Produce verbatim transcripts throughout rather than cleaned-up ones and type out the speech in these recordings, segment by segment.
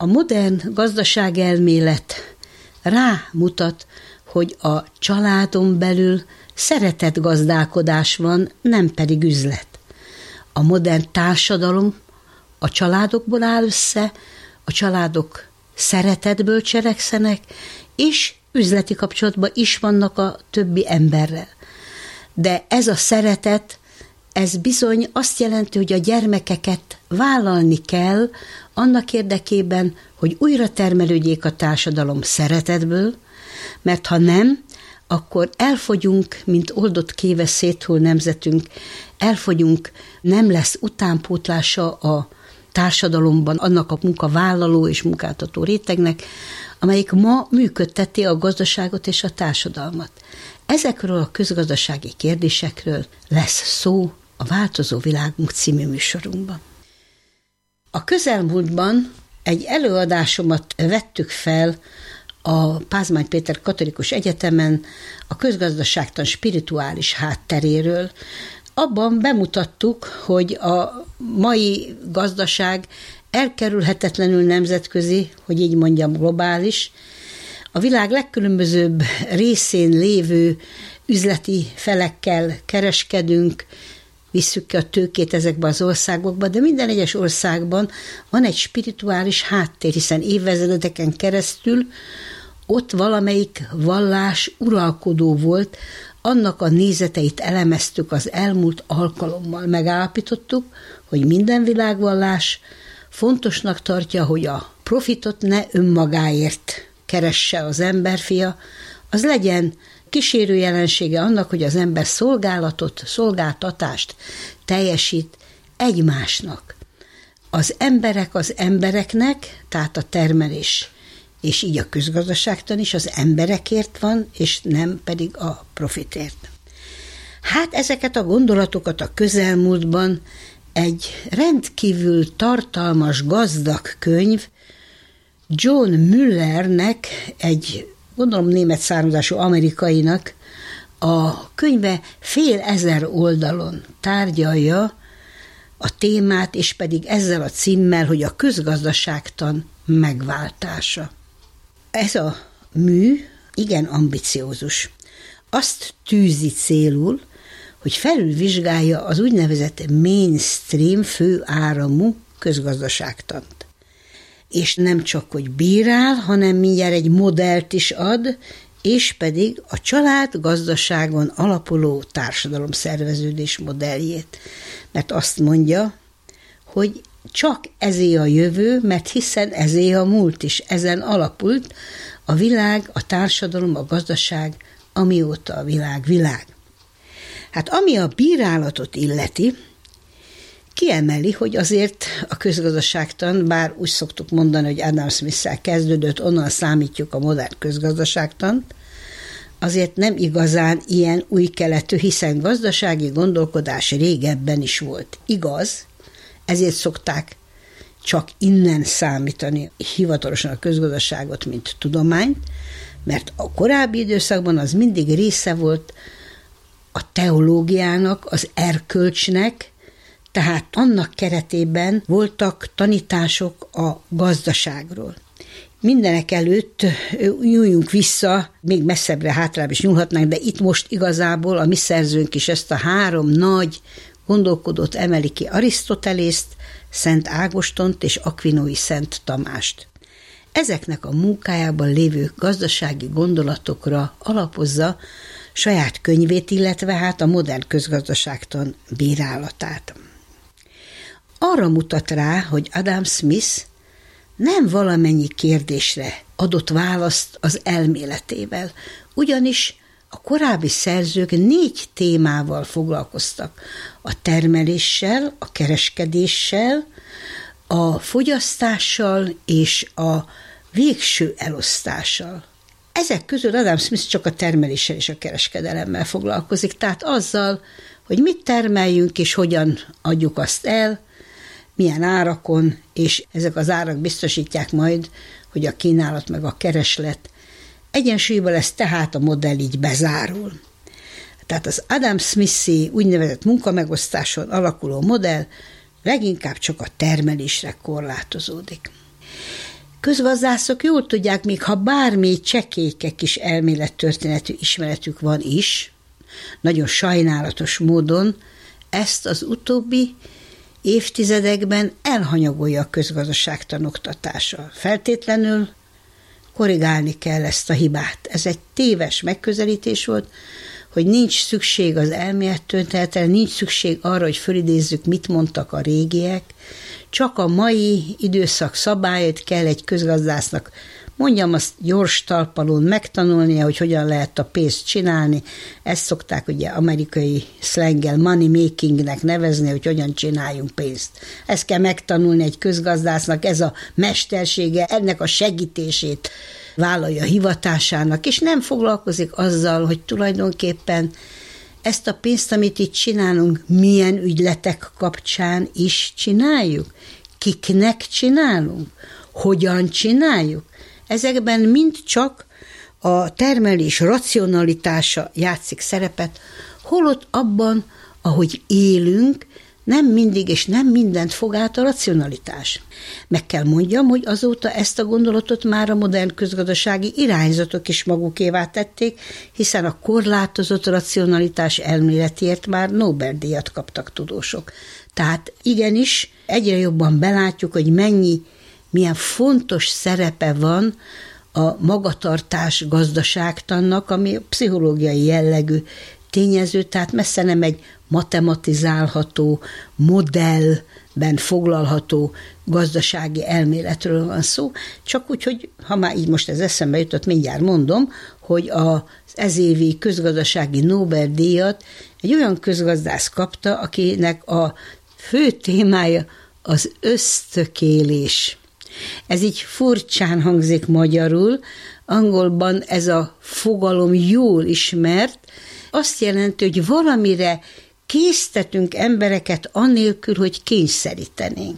A modern gazdaságelmélet rámutat, hogy a családon belül szeretett gazdálkodás van, nem pedig üzlet. A modern társadalom a családokból áll össze, a családok szeretetből cselekszenek, és üzleti kapcsolatban is vannak a többi emberrel. De ez a szeretet, ez bizony azt jelenti, hogy a gyermekeket vállalni kell annak érdekében, hogy újra termelődjék a társadalom szeretetből, mert ha nem, akkor elfogyunk, mint oldott kéve széthull nemzetünk, elfogyunk, nem lesz utánpótlása a társadalomban annak a munkavállaló és munkáltató rétegnek, amelyik ma működteti a gazdaságot és a társadalmat. Ezekről a közgazdasági kérdésekről lesz szó a Változó világunk című műsorunkban. A közelmúltban egy előadásomat vettük fel a Pázmány Péter Katolikus Egyetemen a közgazdaságtan spirituális hátteréről. Abban bemutattuk, hogy a mai gazdaság elkerülhetetlenül nemzetközi, hogy így mondjam, globális. A világ legkülönbözőbb részén lévő üzleti felekkel kereskedünk, visszük ki a tőkét ezekbe az országokba, de minden egyes országban van egy spirituális háttér, hiszen évezredeken keresztül ott valamelyik vallás uralkodó volt, annak a nézeteit elemeztük az elmúlt alkalommal. Megállapítottuk, hogy minden világvallás fontosnak tartja, hogy a profitot ne önmagáért keresse az emberfia, az legyen kísérő jelensége annak, hogy az ember szolgálatot, szolgáltatást teljesít egymásnak. Az emberek az embereknek, tehát a termelés, és így a közgazdaságtan is az emberekért van, és nem pedig a profitért. Hát ezeket a gondolatokat a közelmúltban egy rendkívül tartalmas, gazdag könyv John Müllernek, egy gondolom német származású amerikainak, a könyve fél ezer oldalon tárgyalja a témát, és pedig ezzel a címmel, hogy a közgazdaságtan megváltása. Ez a mű igen ambiciózus. Azt tűzi célul, hogy felülvizsgálja az úgynevezett mainstream főáramú közgazdaságtant. És nem csak, hogy bírál, hanem mindjárt egy modellt is ad, és pedig a család gazdaságon alapuló társadalomszerveződés modelljét. Mert azt mondja, hogy csak ezé a jövő, mert hiszen ezé a múlt is, ezen alapult a világ, a társadalom, a gazdaság, amióta a világ világ. Hát ami a bírálatot illeti, kiemeli, hogy azért a közgazdaságtan, bár úgy szoktuk mondani, hogy Adam Smith-szel kezdődött, onnan számítjuk a modern közgazdaságtant, azért nem igazán ilyen új keletű, hiszen gazdasági gondolkodás régebben is volt. Igaz, ezért szokták csak innen számítani hivatalosan a közgazdaságot, mint tudományt, mert a korábbi időszakban az mindig része volt a teológiának, az erkölcsnek, tehát annak keretében voltak tanítások a gazdaságról. Mindenek előtt nyúljunk vissza, még messzebbre, hátrább is nyúlhatnánk, de itt most igazából a mi szerzőnk is ezt a három nagy gondolkodót emeli ki, Arisztotelészt, Szent Ágostont és Akvinói Szent Tamást. Ezeknek a munkájában lévő gazdasági gondolatokra alapozza saját könyvét, illetve hát a modern közgazdaságtan bírálatát. Arra mutat rá, hogy Adam Smith nem valamennyi kérdésre adott választ az elméletével, ugyanis a korábbi szerzők négy témával foglalkoztak: a termeléssel, a kereskedéssel, a fogyasztással és a végső elosztással. Ezek közül Adam Smith csak a termeléssel és a kereskedelemmel foglalkozik, tehát azzal, hogy mit termeljünk és hogyan adjuk azt el, milyen árakon, és ezek az árak biztosítják majd, hogy a kínálat meg a kereslet egyensúlyban lesz, tehát a modell így bezárul. Tehát az Adam Smith-i úgynevezett munkamegosztáson alakuló modell leginkább csak a termelésre korlátozódik. közgazdászok jól tudják, még ha bármi csekélyke kis elmélettörténetű ismeretük van is, nagyon sajnálatos módon ezt az utóbbi évtizedekben elhanyagolja a közgazdaságtan oktatása. Feltétlenül korrigálni kell ezt a hibát. Ez egy téves megközelítés volt, hogy nincs szükség az elmélettörténetre, nincs szükség arra, hogy fölidézzük, mit mondtak a régiek, csak a mai időszak szabályait kell egy közgazdásznak, mondjam azt, gyors talpalón megtanulnia, hogy hogyan lehet a pénzt csinálni. Ezt szokták ugye amerikai szlenggel money makingnek nevezni, hogy hogyan csináljunk pénzt. Ezt kell megtanulni egy közgazdásznak, ez a mestersége, ennek a segítését vállalja hivatásának, és nem foglalkozik azzal, hogy tulajdonképpen ezt a pénzt, amit itt csinálunk, milyen ügyletek kapcsán is csináljuk, kiknek csinálunk, hogyan csináljuk. Ezekben mind csak a termelés racionalitása játszik szerepet, holott abban, ahogy élünk, nem mindig és nem mindent fog át a racionalitás. Meg kell mondjam, hogy azóta ezt a gondolatot már a modern közgazdasági irányzatok is magukévá tették, hiszen a korlátozott racionalitás elméletért már Nobel-díjat kaptak tudósok. Tehát igenis, egyre jobban belátjuk, hogy mennyi, milyen fontos szerepe van a magatartás gazdaságtannak, ami pszichológiai jellegű tényező, tehát messze nem egy matematizálható, modellben foglalható gazdasági elméletről van szó, csak úgy, hogy ha már így most ez eszembe jutott, mindjárt mondom, hogy az ezévi közgazdasági Nobel-díjat egy olyan közgazdász kapta, akinek a fő témája az ösztökélés. Ez így furcsán hangzik magyarul, angolban ez a fogalom jól ismert, azt jelenti, hogy valamire késztetünk embereket annélkül, hogy kényszerítenénk.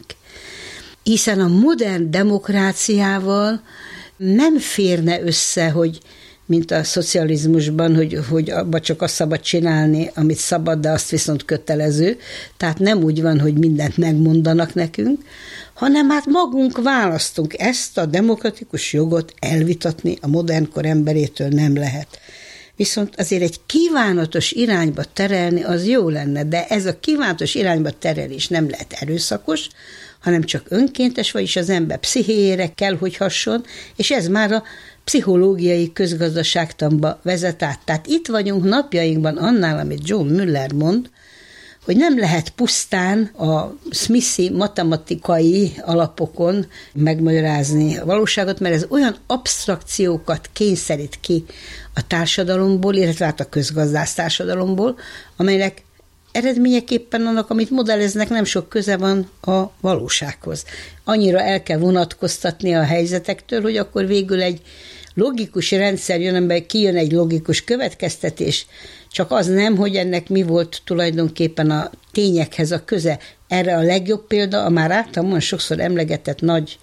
Hiszen a modern demokráciával nem férne össze, hogy mint a szocializmusban, hogy, hogy abba csak azt szabad csinálni, amit szabad, de azt viszont kötelező. Tehát nem úgy van, hogy mindent megmondanak nekünk, hanem hát magunk választunk. Ezt a demokratikus jogot elvitatni a modern kor emberétől nem lehet. Viszont azért egy kívánatos irányba terelni az jó lenne, de ez a kívánatos irányba terelés nem lehet erőszakos, hanem csak önkéntes, vagyis az ember pszichéjére kell, hogy hasson, és ez már a pszichológiai közgazdaságtanba vezet át. Tehát itt vagyunk napjainkban annál, amit John Müller mond, hogy nem lehet pusztán a Smithi matematikai alapokon megmagyarázni a valóságot, mert ez olyan absztrakciókat kényszerít ki a társadalomból, illetve hát a közgazdász társadalomból, amelynek eredményeképpen annak, amit modelleznek, nem sok köze van a valósághoz. Annyira el kell vonatkoztatni a helyzetektől, hogy akkor végül egy logikus rendszer jön, amiben kijön egy logikus következtetés, csak az nem, hogy ennek mi volt tulajdonképpen a tényekhez a köze. Erre a legjobb példa a már általában sokszor emlegetett nagy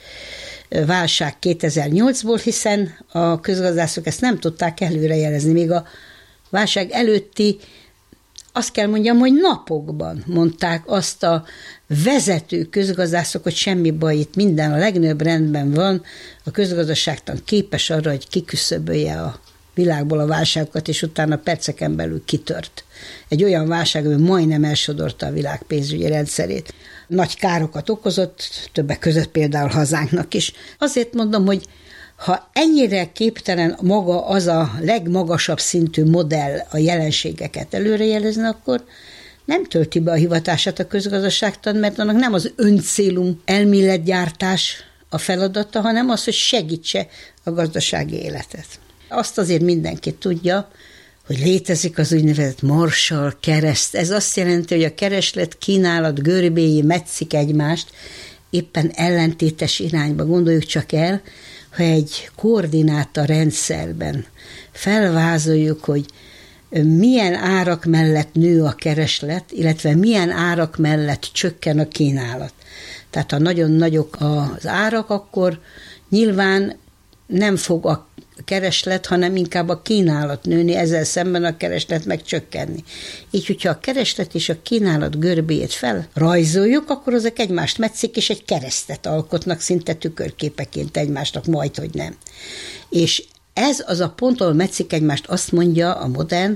válság kétezer-nyolcból, hiszen a közgazdászok ezt nem tudták előrejelezni. Még a válság előtti, azt kell mondjam, hogy napokban mondták azt a vezető közgazdászok, hogy semmi baj, itt minden a legnagyobb rendben van, a közgazdaságtan képes arra, hogy kiküszöbölje a világból a válságokat, és utána perceken belül kitört. Egy olyan válság, ami majdnem elsodorta a világ pénzügyi rendszerét. Nagy károkat okozott, többek között például hazánknak is. Azért mondom, hogy ha ennyire képtelen maga az a legmagasabb szintű modell a jelenségeket előrejelezni, akkor nem tölti be a hivatását a közgazdaságtan, mert annak nem az öncélum elméletgyártás a feladata, hanem az, hogy segítse a gazdasági életet. Azt azért mindenki tudja, hogy létezik az úgynevezett Marshall kereszt. Ez azt jelenti, hogy a kereslet, kínálat görbéi metszik egymást, éppen ellentétes irányba. Gondoljuk csak el, ha egy koordináta rendszerben felvázoljuk, hogy milyen árak mellett nő a kereslet, illetve milyen árak mellett csökken a kínálat. Tehát ha nagyon nagyok az árak, akkor nyilván nem fog a kereslet, hanem inkább a kínálat nőni, ezzel szemben a kereslet meg csökkenni. Így, hogyha a kereslet és a kínálat görbéjét felrajzoljuk, akkor azok egymást metszik, és egy keresztet alkotnak szinte tükörképeként egymásnak, majd, hogy nem. És ez az a pont, ahol metszik egymást, azt mondja a modern,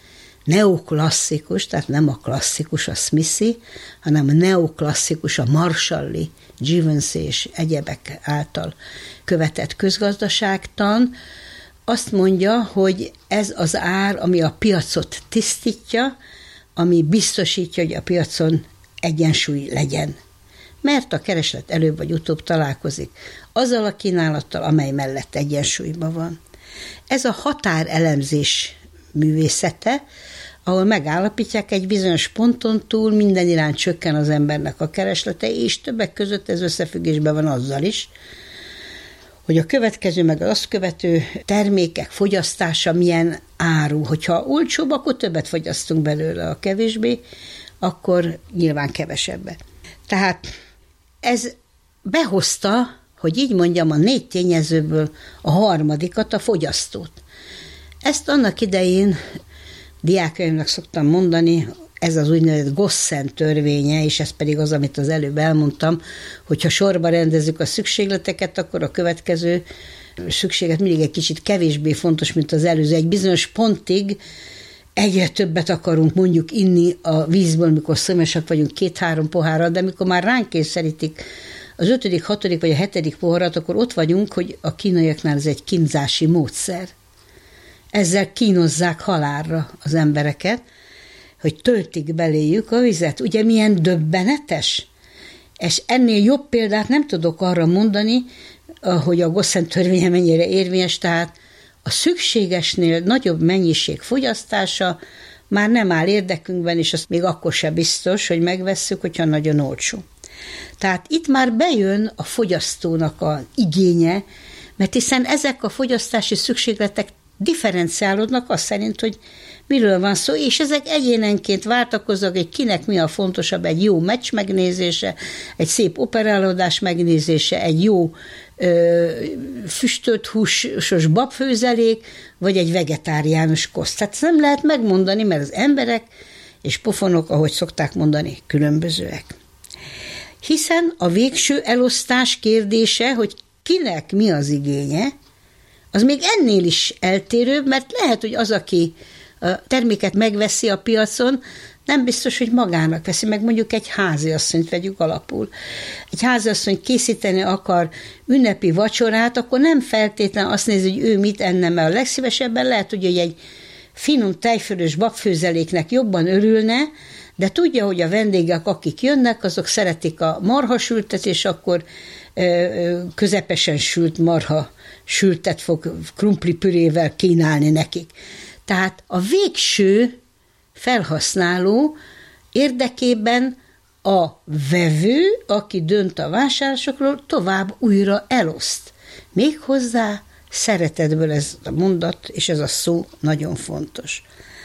neoklasszikus, tehát nem a klasszikus, a Smithy, hanem a neoklasszikus, a Marshalli, Givenchy és egyebek által követett közgazdaságtan, azt mondja, hogy ez az ár, ami a piacot tisztítja, ami biztosítja, hogy a piacon egyensúly legyen. Mert a kereslet előbb vagy utóbb találkozik azzal a kínálattal, amely mellett egyensúlyban van. Ez a határelemzés művészete, ahol megállapítják, egy bizonyos ponton túl minden iránt csökken az embernek a kereslete, és többek között ez összefüggésben van azzal is, hogy a következő, meg az azt követő termékek fogyasztása milyen áru. Hogyha olcsóbb, akkor többet fogyasztunk belőle, a kevésbé, akkor nyilván kevesebbet. Tehát ez behozta, hogy így mondjam, a négy tényezőből a harmadikat, a fogyasztót. Ezt annak idején diákjaimnak szoktam mondani, ez az úgynevezett Gossen törvénye, és ez pedig az, amit az előbb elmondtam, hogyha sorba rendezzük a szükségleteket, akkor a következő szükséget mindig egy kicsit kevésbé fontos, mint az előző. Egy bizonyos pontig egyre többet akarunk mondjuk inni a vízből, mikor szomjasak vagyunk két-három pohárral, de mikor már ránk kényszerítik az ötödik, hatodik vagy a hetedik poharat, akkor ott vagyunk, hogy a kínaiaknál ez egy kínzási módszer. Ezzel kínozzák halálra az embereket, hogy töltik beléjük a vizet. Ugye milyen döbbenetes? És ennél jobb példát nem tudok arra mondani, hogy a Gossen törvénye mennyire érvényes, tehát a szükségesnél nagyobb mennyiség fogyasztása már nem áll érdekünkben, és azt még akkor sem biztos, hogy megvesszük, hogyha nagyon olcsó. Tehát itt már bejön a fogyasztónak az igénye, mert hiszen ezek a fogyasztási szükségletek differenciálódnak azt szerint, hogy miről van szó, és ezek egyénenként váltakoznak, hogy kinek mi a fontosabb, egy jó meccs megnézése, egy szép operálódás megnézése, egy jó ö, füstölt húsos babfőzelék, vagy egy vegetáriánus koszt. Tehát nem lehet megmondani, mert az emberek és pofonok, ahogy szokták mondani, különbözőek. Hiszen a végső elosztás kérdése, hogy kinek mi az igénye, az még ennél is eltérőbb, mert lehet, hogy az, aki a terméket megveszi a piacon, nem biztos, hogy magának veszi, meg mondjuk egy háziasszonyt vegyük alapul. Egy háziasszony készíteni akar ünnepi vacsorát, akkor nem feltétlenül azt nézi, hogy ő mit enne, mert a legszívesebben lehet, hogy egy finom tejfölös babfőzeléknek jobban örülne, de tudja, hogy a vendégek, akik jönnek, azok szeretik a marhasültet, és akkor közepesen sült marha sültet fog krumplipürével kínálni nekik. Tehát a végső felhasználó érdekében a vevő, aki dönt a vásárlásokról, tovább újra eloszt. Méghozzá szeretetből ez a mondat, és ez a szó nagyon fontos.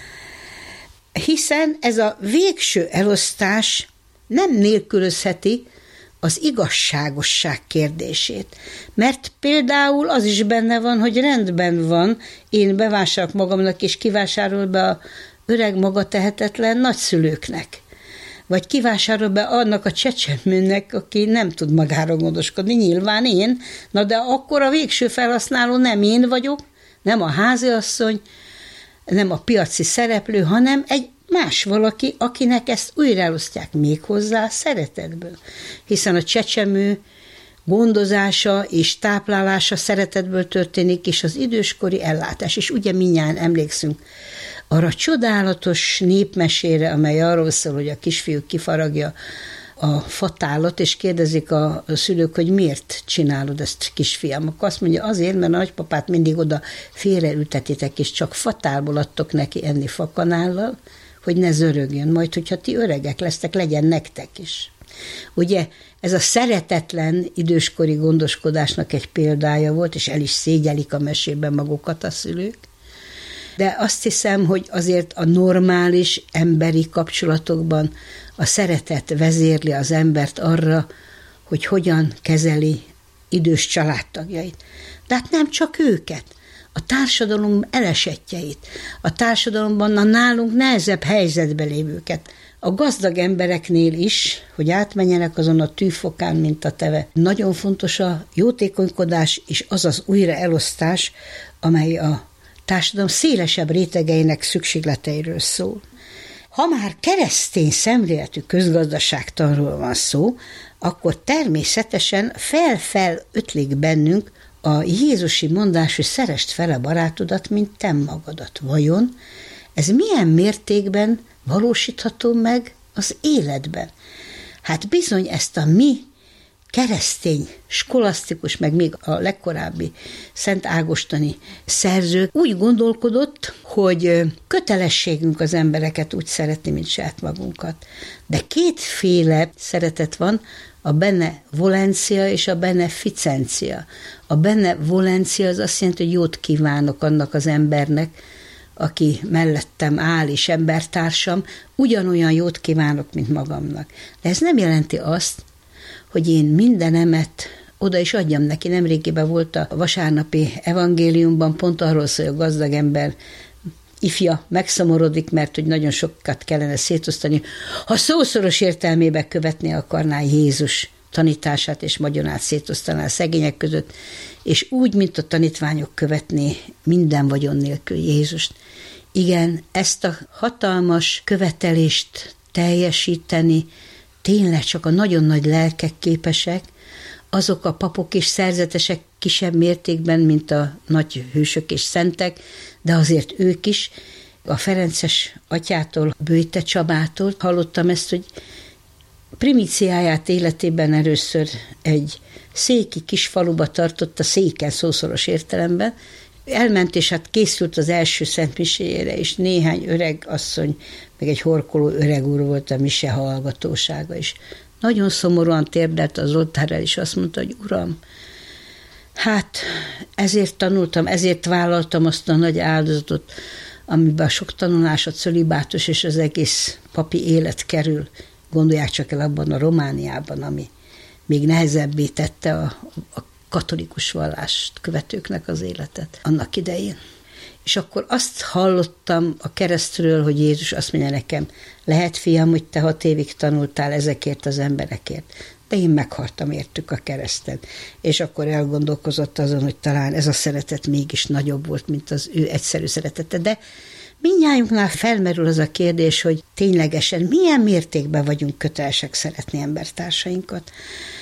Hiszen ez a végső elosztás nem nélkülözheti az igazságosság kérdését. Mert például az is benne van, hogy rendben van, én bevásárolok magamnak, és kivásárol be a öreg magatehetetlen nagyszülőknek. Vagy kivásárol be annak a csecsemőnek, aki nem tud magára gondoskodni, nyilván én, na de akkor a végső felhasználó nem én vagyok, nem a háziasszony, nem a piaci szereplő, hanem egy más valaki, akinek ezt újra elosztják még hozzá szeretetből. Hiszen a csecsemő gondozása és táplálása szeretetből történik, és az időskori ellátás. És ugye mindjárt emlékszünk arra a csodálatos népmesére, amely arról szól, hogy a kisfiú kifaragja a fatálat, és kérdezik a szülők, hogy miért csinálod ezt, kisfiam. Akkor azt mondja, azért, mert a nagypapát mindig oda félreültetitek, és csak fatálból adtok neki enni fakanállal, hogy ne zörögjön, majd, hogyha ti öregek lesztek, legyen nektek is. Ugye ez a szeretetlen időskori gondoskodásnak egy példája volt, és el is szégyelik a mesében magukat a szülők. De azt hiszem, hogy azért a normális emberi kapcsolatokban a szeretet vezérli az embert arra, hogy hogyan kezeli idős családtagjait. De hát nem csak őket. a társadalom elesettjeit, a társadalomban a nálunk nehezebb helyzetbe lévőket. A gazdag embereknél is, hogy átmenjenek azon a tűfokán, mint a teve. Nagyon fontos a jótékonykodás és az az újraelosztás, amely a társadalom szélesebb rétegeinek szükségleteiről szól. Ha már keresztény szemléletű közgazdaságtanról van szó, akkor természetesen fel-fel ötlik bennünk a jézusi mondás, hogy szeresd fel a barátodat, mint te magadat. Vajon ez milyen mértékben valósítható meg az életben? Hát bizony ezt a mi keresztény, skolasztikus, meg még a legkorábbi Szent Ágostoni szerző úgy gondolkodott, hogy kötelességünk az embereket úgy szeretni, mint saját magunkat. De kétféle szeretet van, a benevolencia és a beneficencia. A benevolencia az azt jelenti, hogy jót kívánok annak az embernek, aki mellettem áll és embertársam, ugyanolyan jót kívánok, mint magamnak. De ez nem jelenti azt, hogy én mindenemet oda is adjam neki. Nemrégiben volt a vasárnapi evangéliumban, pont arról szól, hogy a gazdag ember ifja megszomorodik, mert hogy nagyon sokat kellene szétosztani. Ha szószoros értelmében követni akarná Jézus tanítását és vagyonát szétosztaná a szegények között, és úgy, mint a tanítványok követni minden vagyon nélkül Jézust. Igen, ezt a hatalmas követelést teljesíteni tényleg csak a nagyon nagy lelkek képesek, azok a papok és szerzetesek kisebb mértékben, mint a nagy hősök és szentek, de azért ők is. A ferences atyától, Böjte Csabától hallottam ezt, hogy primíciáját életében először egy széki kis faluba tartotta, széken szószoros értelemben, elment, és hát készült az első szentmiséjére, és néhány öreg asszony, meg egy horkoló öreg úr volt a mise hallgatósága is. Nagyon szomorúan térdelt az oltárra, és azt mondta, hogy Uram, hát ezért tanultam, ezért vállaltam azt a nagy áldozatot, amiben a sok tanulás, a cölibátus és az egész papi élet kerül. Gondolják csak el abban a Romániában, ami még nehezebbé tette a, a katolikus vallást követőknek az életet annak idején. És akkor azt hallottam a keresztről, hogy Jézus azt mondja nekem, lehet fiam, hogy te hat évig tanultál ezekért az emberekért, de én meghaltam értük a kereszten. És akkor elgondolkozott azon, hogy talán ez a szeretet mégis nagyobb volt, mint az ő egyszerű szeretete. De mindnyájunknál felmerül az a kérdés, hogy ténylegesen milyen mértékben vagyunk kötelesek szeretni embertársainkat.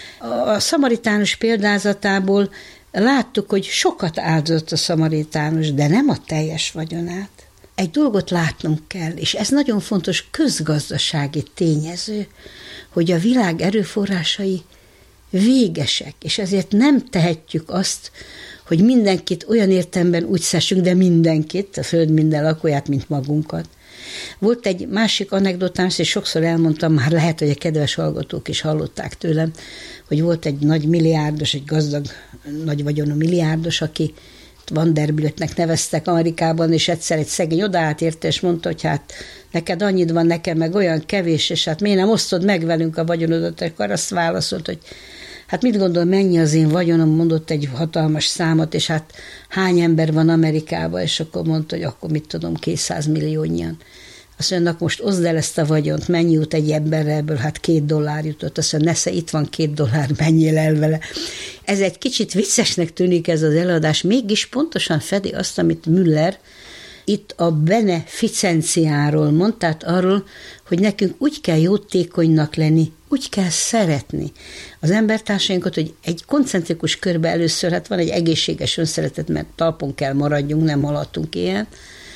A szamaritánus példázatából láttuk, hogy sokat áldozott a szamaritánus, de nem a teljes vagyonát. Egy dolgot látnunk kell, és ez nagyon fontos közgazdasági tényező, hogy a világ erőforrásai végesek, és ezért nem tehetjük azt, hogy mindenkit olyan értelemben úgy szessünk, de mindenkit, a föld minden lakóját, mint magunkat. Volt egy másik anekdotám, és sokszor elmondtam, már lehet, hogy a kedves hallgatók is hallották tőlem, hogy volt egy nagy milliárdos, egy gazdag, nagy vagyonú milliárdos, aki Vanderbiltnek neveztek Amerikában, és egyszer egy szegény odaállt érte, és mondta, hogy hát neked annyit van, nekem meg olyan kevés, és hát miért nem osztod meg velünk a vagyonodat, akkor azt válaszolt, hogy hát mit gondol, mennyi az én vagyonom, mondott egy hatalmas számot, és hát hány ember van Amerikában, és akkor mondta, hogy akkor mit tudom, kétszázmilliónyian. Azt mondja, most oszd el ezt a vagyont, mennyi jut egy emberre, ebből hát két dollár jutott. Azt mondja, nesze, itt van két dollár, menjél el vele. Ez egy kicsit viccesnek tűnik ez az előadás, mégis pontosan fedi azt, amit Müller itt a beneficenciáról mond, tehát arról, hogy nekünk úgy kell jótékonynak lenni, úgy kell szeretni az embertársainkat, hogy egy koncentrikus körbe először, hát van egy egészséges önszeretet, mert talpon kell maradjunk, nem haladtunk ilyen,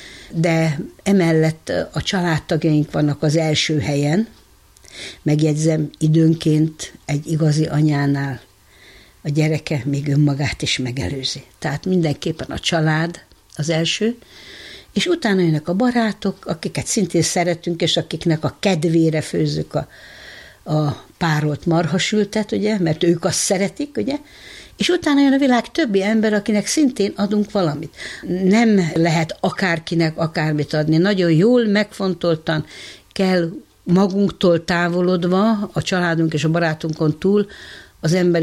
de emellett a családtagjaink vannak az első helyen. Megjegyzem, időnként egy igazi anyánál a gyereke még önmagát is megelőzi. Tehát mindenképpen a család az első, és utána jönnek a barátok, akiket szintén szeretünk, és akiknek a kedvére főzzük a, a párolt marhasültet, ugye, mert ők azt szeretik, ugye, és utána jön a világ többi ember, akinek szintén adunk valamit. Nem lehet akárkinek akármit adni. Nagyon jól, megfontoltan kell magunktól távolodva, a családunk és a barátunkon túl az emberiség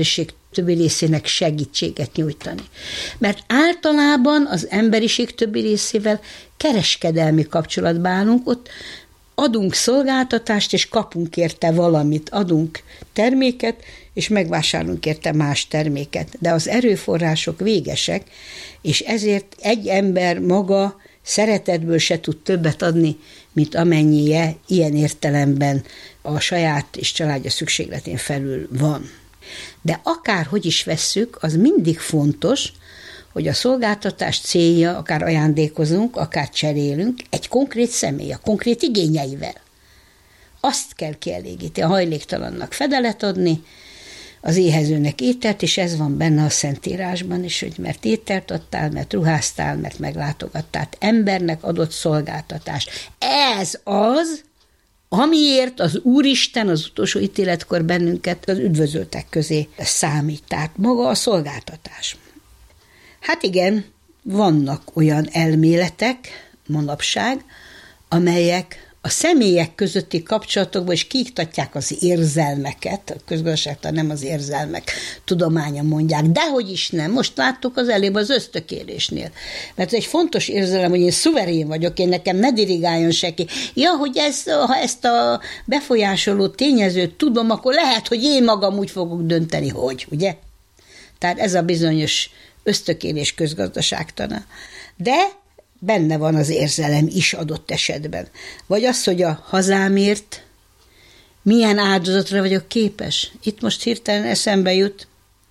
többi részének segítséget nyújtani. Mert általában az emberiség többi részével kereskedelmi kapcsolatban állunk, ott adunk szolgáltatást, és kapunk érte valamit, adunk terméket, és megvásárolunk érte más terméket. De az erőforrások végesek, és ezért egy ember maga szeretetből se tud többet adni, mint amennyie ilyen értelemben a saját és családja szükségletén felül van. De akárhogy is vesszük, az mindig fontos, hogy a szolgáltatás célja, akár ajándékozunk, akár cserélünk, egy konkrét személy, a konkrét igényeivel. Azt kell kielégíteni, a hajléktalannak fedelet adni, az éhezőnek ételt, és ez van benne a Szentírásban is, hogy mert ételt adtál, mert ruháztál, mert meglátogattál, embernek adott szolgáltatást. Ez az, amiért az Úristen az utolsó ítéletkor bennünket az üdvözöltek közé számít, tehát maga a szolgáltatás. Hát igen, vannak olyan elméletek manapság, amelyek a személyek közötti kapcsolatokban is kiiktatják az érzelmeket, a közgazdaságtan nem az érzelmek tudománya mondják, dehogy is nem, most láttuk az előbb az ösztökélésnél. Mert egy fontos érzelem, hogy én szuverén vagyok, én nekem ne dirigáljon senki. Ja, hogy ez, ha ezt a befolyásoló tényezőt tudom, akkor lehet, hogy én magam úgy fogok dönteni, hogy, ugye? Tehát ez a bizonyos ösztökélés közgazdaságtana. De benne van az érzelem is adott esetben. Vagy az, hogy a hazámért milyen áldozatra vagyok képes. Itt most hirtelen eszembe jut,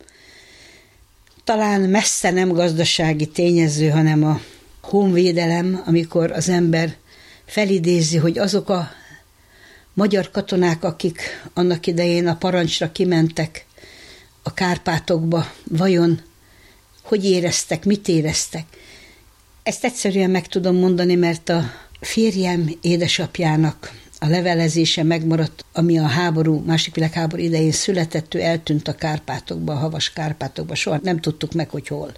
talán messze nem gazdasági tényező, hanem a honvédelem, amikor az ember felidézi, hogy azok a magyar katonák, akik annak idején a parancsra kimentek a Kárpátokba, vajon hogy éreztek, mit éreztek. Ezt egyszerűen meg tudom mondani, mert a férjem édesapjának a levelezése megmaradt, ami a háború, második világháború idején született, ő eltűnt a Kárpátokba, a havas Kárpátokba, soha nem tudtuk meg, hogy hol.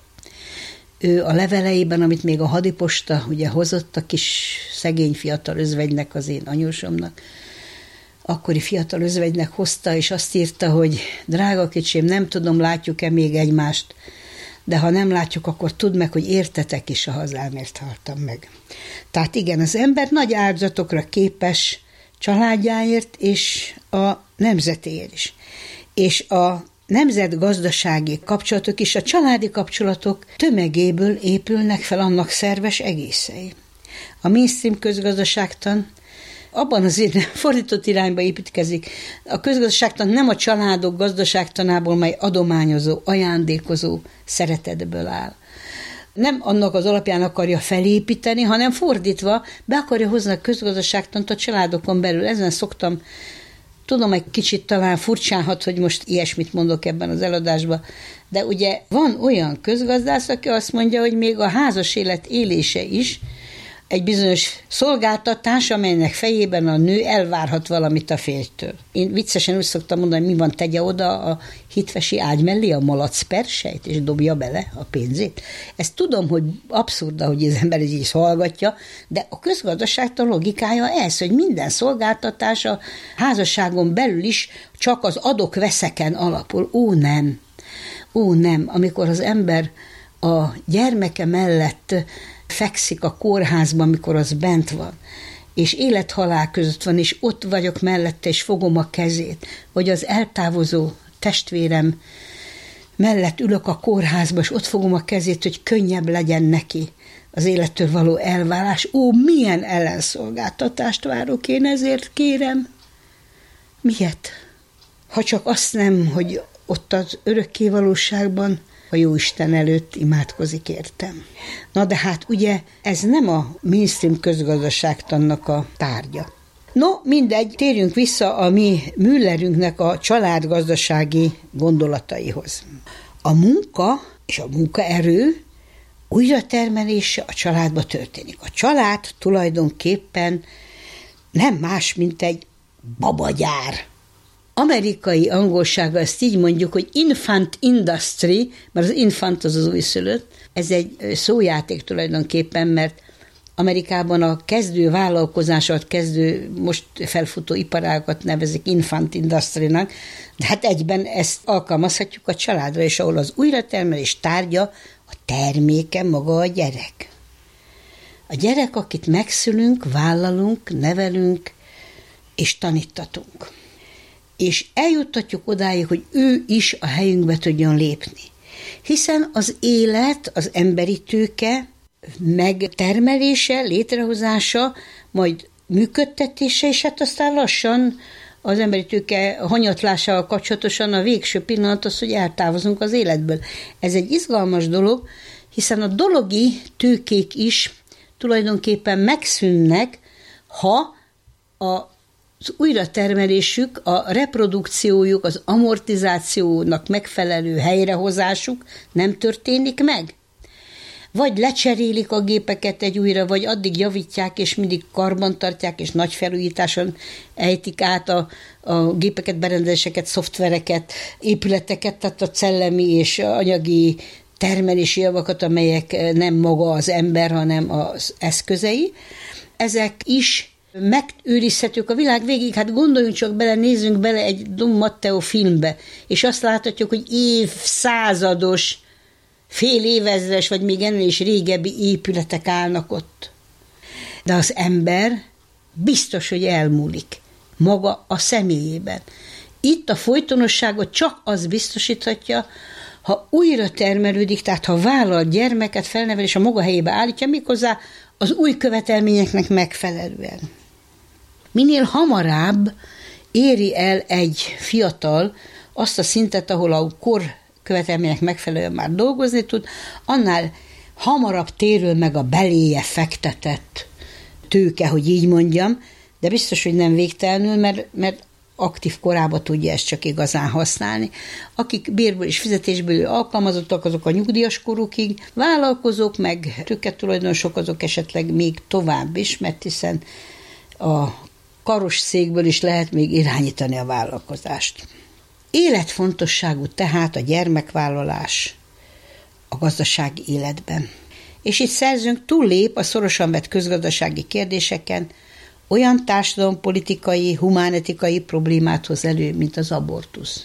Ő a leveleiben, amit még a hadiposta ugye hozott a kis szegény fiatal özvegynek, az én anyósomnak, akkori fiatal özvegynek hozta, és azt írta, hogy drága kicsim, nem tudom, látjuk-e még egymást, de ha nem látjuk, akkor tudd meg, hogy értetek is, a hazámért haltam meg. Tehát igen, az ember nagy áldozatokra képes családjáért és a nemzetéért is. És a nemzetgazdasági kapcsolatok és a családi kapcsolatok tömegéből épülnek fel annak szerves egészei. A mainstream közgazdaságtan abban az fordított irányba építkezik. A közgazdaságtan nem a családok gazdaságtanából, mely adományozó, ajándékozó szeretetből áll. Nem annak az alapján akarja felépíteni, hanem fordítva be akarja hozni a közgazdaságtant a családokon belül. Ezen szoktam, tudom, egy kicsit talán furcsánhat, hogy most ilyesmit mondok ebben az eladásban, de ugye van olyan közgazdász, aki azt mondja, hogy még a házas élet élése is egy bizonyos szolgáltatás, amelynek fejében a nő elvárhat valamit a férjtől. Én viccesen úgy szoktam mondani, mi van, tegye oda a hitvesi ágy mellé a malac persejt, és dobja bele a pénzét. Ezt tudom, hogy abszurda, hogy az ember így hallgatja, de a közgazdaságtan logikája ez, hogy minden szolgáltatás a házasságon belül is csak az adok-veszeken alapul. Ó, nem. Ó, nem. Amikor az ember a gyermeke mellett fekszik a kórházban, amikor az bent van, és élethalál között van, és ott vagyok mellette, és fogom a kezét, vagy az eltávozó testvérem mellett ülök a kórházba, és ott fogom a kezét, hogy könnyebb legyen neki az élettől való elválás. Ó, milyen ellenszolgáltatást várok én, ezért kérem. Miért? Ha csak azt nem, hogy ott az örökkévalóságban a Jóisten előtt imádkozik értem. Na de hát ugye ez nem a mainstream közgazdaságtannak a tárgya. No, mindegy, térjünk vissza a mi Müllerünknek a családgazdasági gondolataihoz. A munka és a munkaerő újratermelése a családba történik. A család tulajdonképpen nem más, mint egy babagyár. Amerikai angolsággal ezt így mondjuk, hogy infant industry, mert az infant az az újszülött, ez egy szójáték tulajdonképpen, mert Amerikában a kezdő vállalkozásat, kezdő, most felfutó iparágat nevezik infant industry-nak, de hát egyben ezt alkalmazhatjuk a családra, és ahol az újratermelés tárgya, a terméke maga a gyerek. A gyerek, akit megszülünk, vállalunk, nevelünk, és tanítatunk. És eljuttatjuk odáig, hogy ő is a helyünkbe tudjon lépni. Hiszen az élet, az emberi tőke megtermelése, létrehozása, majd működtetése, és hát aztán lassan az emberi tőke hanyatlásával kapcsolatosan a végső pillanat az, hogy eltávozunk az életből. Ez egy izgalmas dolog, hiszen a dologi tőkék is tulajdonképpen megszűnnek, ha a az újratermelésük, a reprodukciójuk, az amortizációnak megfelelő helyrehozásuk nem történik meg. Vagy lecserélik a gépeket egy újra, vagy addig javítják, és mindig karbantartják, és nagy felújításon ejtik át a, a gépeket, berendezéseket, szoftvereket, épületeket, tehát a szellemi és anyagi termelési javakat, amelyek nem maga az ember, hanem az eszközei. Ezek is megőrizhetők a világ végig, hát gondoljunk csak bele, nézzünk bele egy Don Matteo filmbe, és azt láthatjuk, hogy évszázados, fél évezres, vagy még ennél is régebbi épületek állnak ott. De az ember biztos, hogy elmúlik maga a személyében. Itt a folytonosságot csak az biztosíthatja, ha újra termelődik, tehát ha vállal gyermeket, felnevel és a maga helyébe állítja, méghozzá az új követelményeknek megfelelően. Minél hamarabb éri el egy fiatal azt a szintet, ahol a kor követelmények megfelelően már dolgozni tud, annál hamarabb térül meg a beléje fektetett tőke, hogy így mondjam, de biztos, hogy nem végtelenül, mert, mert aktív korában tudja ezt csak igazán használni. Akik bérből és fizetésből alkalmazottak, azok a nyugdíjas korukig, vállalkozók, meg tőketulajdonosok, azok esetleg még tovább is, mert hiszen a karosszékből is lehet még irányítani a vállalkozást. Életfontosságú tehát a gyermekvállalás a gazdasági életben. És itt szerzőnk túllép a szorosan vett közgazdasági kérdéseken, olyan társadalompolitikai, humánetikai problémát hoz elő, mint az abortusz.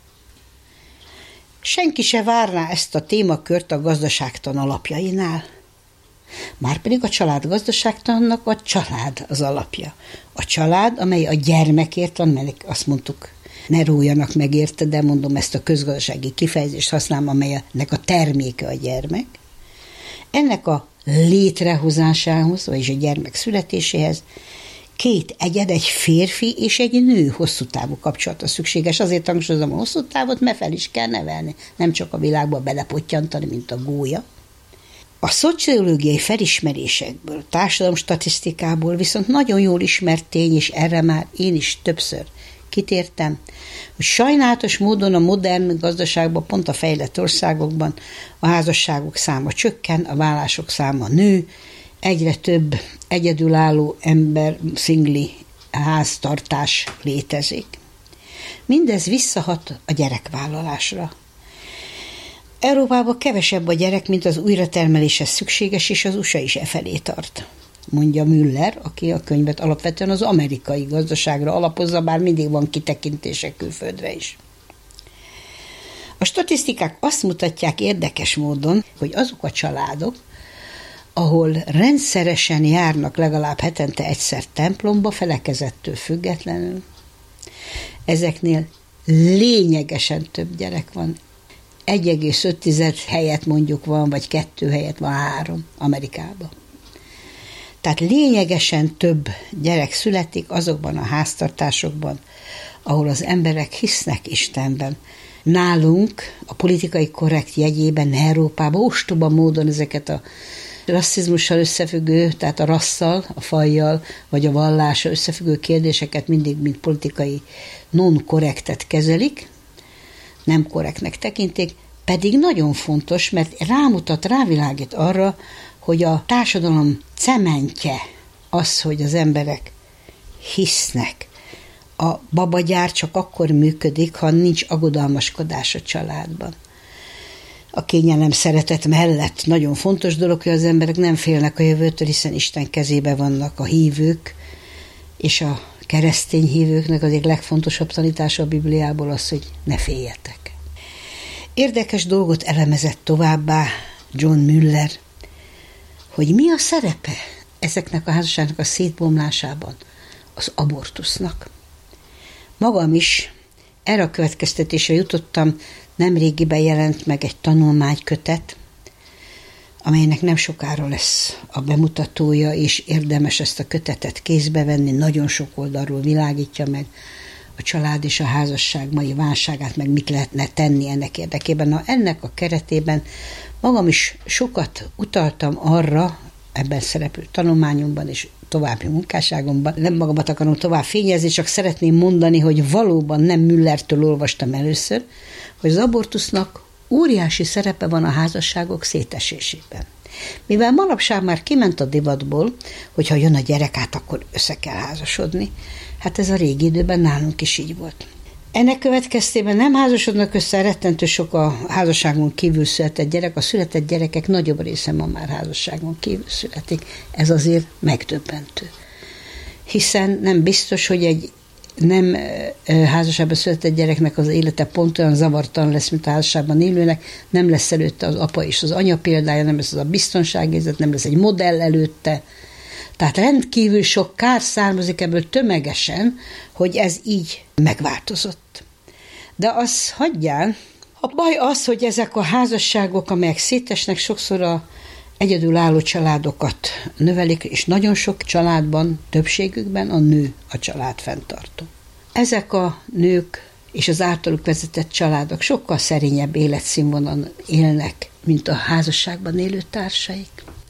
Senki se várná ezt a témakört a gazdaságtan alapjainál. Márpedig a család gazdaságtannak a család az alapja. A család, amely a gyermekért van, mert azt mondtuk, ne rójanak meg érte, de mondom ezt a közgazdasági kifejezést használom, amelynek a terméke a gyermek. Ennek a létrehozásához, vagyis a gyermek születéséhez két egyed, egy férfi és egy nő hosszú távú kapcsolata szükséges. Azért hangsúlyozom a hosszú távot, mert fel is kell nevelni, nem csak a világba belepottyantani, mint a gólya. A szociológiai felismerésekből, társadalom statisztikából viszont nagyon jól ismert tény, és erre már én is többször kitértem, hogy sajnálatos módon a modern gazdaságban, pont a fejlett országokban a házasságok száma csökken, a vállások száma nő, egyre több egyedülálló ember, szingli háztartás létezik. Mindez visszahat a gyerekvállalásra. Európában kevesebb a gyerek, mint az újratermeléshez szükséges, és az u es á is e felé tart, mondja Müller, aki a könyvet alapvetően az amerikai gazdaságra alapozza, bár mindig van kitekintése külföldre is. A statisztikák azt mutatják érdekes módon, hogy azok a családok, ahol rendszeresen járnak legalább hetente egyszer templomba, felekezettől függetlenül, ezeknél lényegesen több gyerek van. egy egész öt helyet mondjuk van, vagy kettő helyet van három Amerikában. Tehát lényegesen több gyerek születik azokban a háztartásokban, ahol az emberek hisznek Istenben. Nálunk a politikai korrekt jegyében Európában ostoba módon ezeket a rasszizmussal összefüggő, tehát a rasszal, a fajjal, vagy a vallással összefüggő kérdéseket mindig, mint politikai non-korrektet kezelik, nem korrektnek tekintik, pedig nagyon fontos, mert rámutat, rávilágít arra, hogy a társadalom cementje az, hogy az emberek hisznek. A babagyár csak akkor működik, ha nincs aggodalmaskodás a családban. a kényelem szeretet mellett nagyon fontos dolog, hogy az emberek nem félnek a jövőtől, hiszen Isten kezébe vannak a hívők, és a keresztény hívőknek az egyik legfontosabb tanítása a Bibliából az, hogy ne féljetek. Érdekes dolgot elemezett továbbá John Müller, hogy mi a szerepe ezeknek a házasságnak a szétbomlásában az abortusznak. Magam is erre a következtetésre jutottam, nemrégiben jelent meg egy tanulmánykötet, amelynek nem sokára lesz a bemutatója, és érdemes ezt a kötetet kézbe venni, nagyon sok oldalról világítja meg a család és a házasság mai válságát, meg mit lehetne tenni ennek érdekében. Na, ennek a keretében magam is sokat utaltam arra, ebben szereplő tanulmányomban és további munkásságomban. Nem magamat akarom tovább fényezni, csak szeretném mondani, hogy valóban nem Müllertől olvastam először, hogy az abortusznak óriási szerepe van a házasságok szétesésében. Mivel manapság már kiment a divatból, hogyha jön a gyerek, át, akkor össze kell házasodni. Hát ez a régi időben nálunk is így volt. Ennek következtében nem házasodnak össze, rettentő sok a házasságon kívül született gyerek, a született gyerekek nagyobb része ma már házasságon kívül születik. Ez azért megdöbbentő. Hiszen nem biztos, hogy egy nem házasságban született gyereknek az élete pont olyan zavartalan lesz, mint a házasságban élőnek, nem lesz előtte az apa és az anya példája, nem lesz az a biztonságérzet, nem lesz egy modell előtte. Tehát rendkívül sok kár származik ebből tömegesen, hogy ez így megváltozott. De az hagyjál, a baj az, hogy ezek a házasságok, amelyek szétesnek, sokszor a egyedülálló családokat növelik, és nagyon sok családban, többségükben a nő a család fenntartó. Ezek a nők és az általuk vezetett családok sokkal szerényebb életszínvonalon élnek, mint a házasságban élő társaik.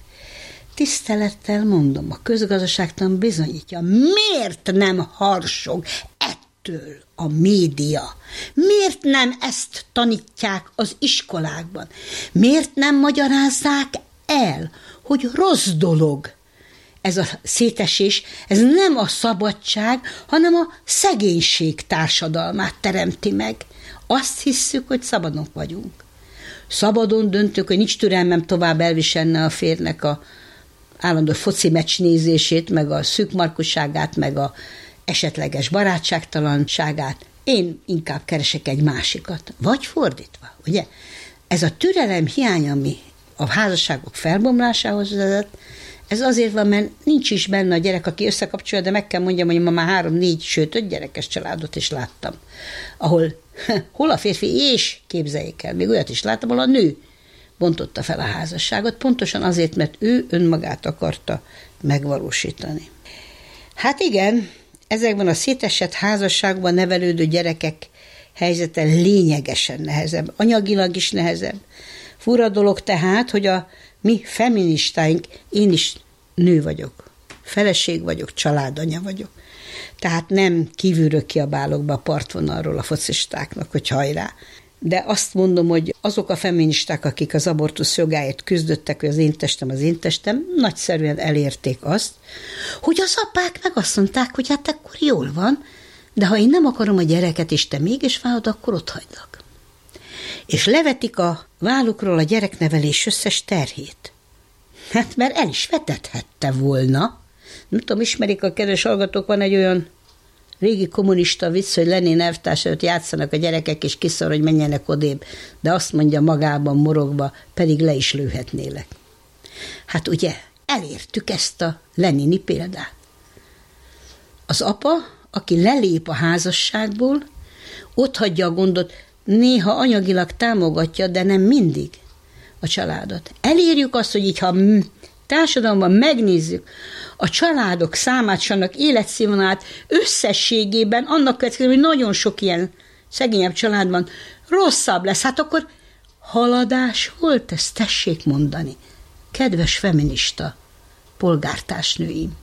Tisztelettel mondom, a közgazdaságtan bizonyítja, miért nem harsog ettől a média? Miért nem ezt tanítják az iskolákban? Miért nem magyarázzák el, hogy rossz dolog ez a szétesés, ez nem a szabadság, hanem a szegénység társadalmát teremti meg. Azt hisszük, hogy szabadon vagyunk. Szabadon döntök, hogy nincs türelmem tovább elviselni a férnek a állandó foci meccs nézését, meg a szűkmarkúságát, meg a esetleges barátságtalanságát. Én inkább keresek egy másikat. Vagy fordítva, ugye? Ez a türelem hiány, ami a házasságok felbomlásához vezet, ez azért van, mert nincs is benne a gyerek, aki összekapcsolja, de meg kell mondjam, hogy ma már három, négy, sőt, öt gyerekes családot is láttam, ahol hol a férfi, és képzeljék el, még olyat is láttam, ahol a nő bontotta fel a házasságot, pontosan azért, mert ő önmagát akarta megvalósítani. Hát igen, ezekben a szétesett házasságban nevelődő gyerekek helyzete lényegesen nehezebb, anyagilag is nehezebb. Fura dolog tehát, hogy a mi feministáink, én is nő vagyok, feleség vagyok, családanya vagyok. Tehát nem kívülről kiabálok be a partvonalról a focistáknak, hogy hajrá. De azt mondom, hogy azok a feministák, akik az abortusz jogáért küzdöttek, hogy az én testem az én testem, nagyszerűen elérték azt, hogy az apák meg azt mondták, hogy hát akkor jól van, de ha én nem akarom a gyereket, és te mégis vállalod, akkor ott hagylak. És levetik a vállukról a gyereknevelés összes terhét. Hát mert el is vetethette volna. Nem tudom, ismerik a kedves hallgatók, van egy olyan régi kommunista vicc, hogy Lenin elvtárs előtt játszanak a gyerekek, és kiszor, hogy menjenek odébb, de azt mondja magában morogva, pedig le is lőhetnélek. Hát ugye, elértük ezt a lenini példát. Az apa, aki lelép a házasságból, ott hagyja a gondot, néha anyagilag támogatja, de nem mindig a családot. Elérjük azt, hogy így, ha társadalomban megnézzük a családok számát, és annak életszínvonalát összességében, annak következően, hogy nagyon sok ilyen szegényebb családban rosszabb lesz. Hát akkor haladás volt, ezt tessék mondani. Kedves feminista polgártársnőim,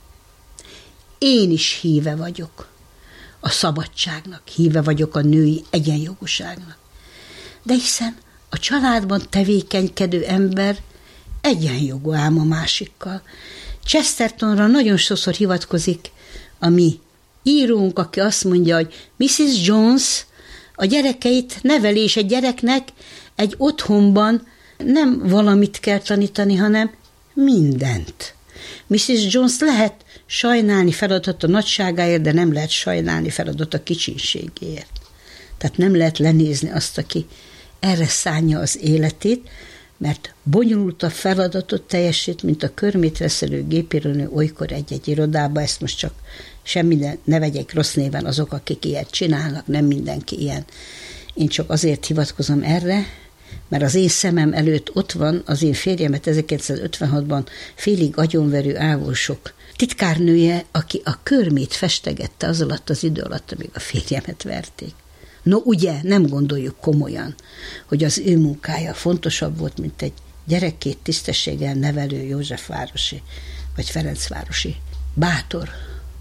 én is híve vagyok a szabadságnak, híve vagyok a női egyenjogúságnak. De hiszen a családban tevékenykedő ember egyenjogú ám a másikkal. Chestertonra nagyon sokszor hivatkozik a mi írónk, aki azt mondja, hogy missziz Jones a gyerekeit neveli, és egy gyereknek egy otthonban nem valamit kell tanítani, hanem mindent. missziz Jones lehet sajnálni feladat a nagyságáért, de nem lehet sajnálni feladat a kicsinségéért. Tehát nem lehet lenézni azt, aki erre szánja az életét, mert bonyolultabb feladatot teljesít, mint a körmét reszelő gépírónő olykor egy-egy irodába. Ezt most csak semmi ne vegyek rossz néven azok, akik ilyet csinálnak, nem mindenki ilyen. Én csak azért hivatkozom erre, mert az én szemem előtt ott van az én férjemet ezerkilencszázötvenhatban félig agyonverő ávolsok titkárnője, aki a körmét festegette az alatt az idő alatt, amíg a férjemet verték. No ugye, nem gondoljuk komolyan, hogy az ő munkája fontosabb volt, mint egy gyerekét tisztességgel nevelő józsefvárosi vagy ferencvárosi bátor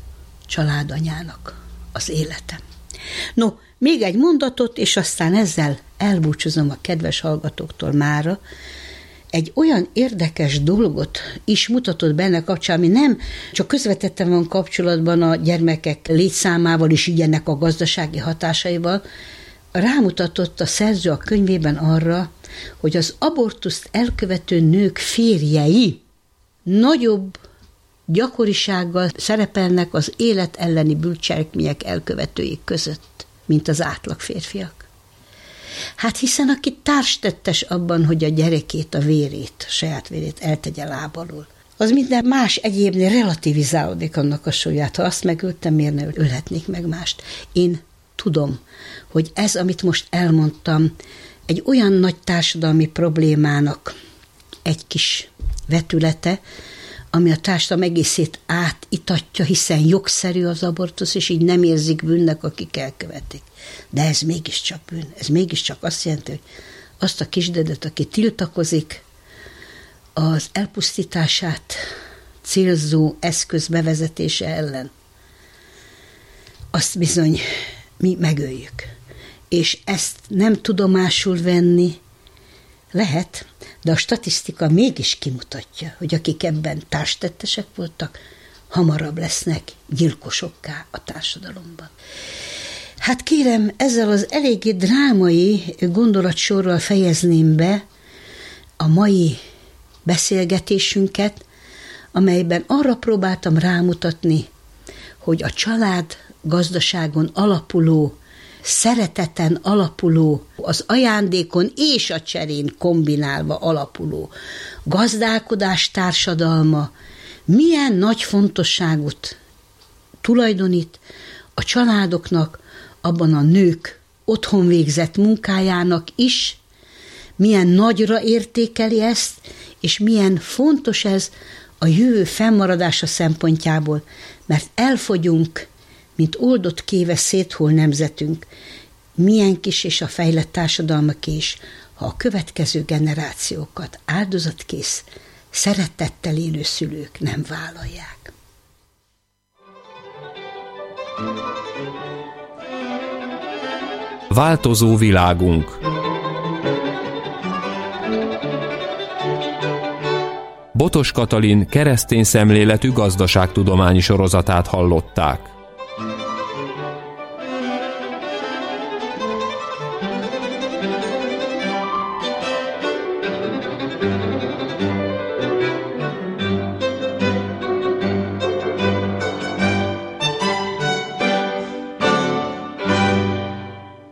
családanyának az élete. No, még egy mondatot, és aztán ezzel elbúcsúzom a kedves hallgatóktól mára. Egy olyan érdekes dolgot is mutatott benne kapcsán, ami nem csak közvetetten van kapcsolatban a gyermekek létszámával és így ennek a gazdasági hatásaival, rámutatott a szerző a könyvében arra, hogy az abortuszt elkövető nők férjei nagyobb gyakorisággal szerepelnek az élet elleni bűncselekmények elkövetői között, mint az átlag férfiak. Hát hiszen aki társtettes abban, hogy a gyerekét, a vérét, a saját vérét eltegye láb alól, az minden más egyébnél relativizálódik annak a súlyát. Ha azt megöltem, miért ne ölhetnék meg mást? Én tudom, hogy ez, amit most elmondtam, egy olyan nagy társadalmi problémának egy kis vetülete, ami a társadalom egészét átitatja, hiszen jogszerű az abortusz, és így nem érzik bűnnek, akik elkövetik. De ez mégiscsak bűn. Ez mégiscsak azt jelenti, hogy azt a kisdedet, aki tiltakozik, az elpusztítását célzó eszköz bevezetése ellen, azt bizony mi megöljük. És ezt nem tudomásul venni lehet, de a statisztika mégis kimutatja, hogy akik ebben társtettesek voltak, hamarabb lesznek gyilkosokká a társadalomban. Hát kérem, ezzel az eléggé drámai gondolatsorral fejezném be a mai beszélgetésünket, amelyben arra próbáltam rámutatni, hogy a család gazdaságon alapuló, szereteten alapuló, az ajándékon és a cserén kombinálva alapuló gazdálkodás társadalma milyen nagy fontosságot tulajdonít a családoknak, abban a nők otthon végzett munkájának is, milyen nagyra értékeli ezt, és milyen fontos ez a jövő fennmaradása szempontjából, mert elfogyunk, mint oldott kéve széthol nemzetünk, milyen kis és a fejlett társadalmak is, ha a következő generációkat áldozatkész, szeretettel élő szülők nem vállalják. Változó világunk. Botos Katalin keresztény szemléletű gazdaságtudományi sorozatát hallották.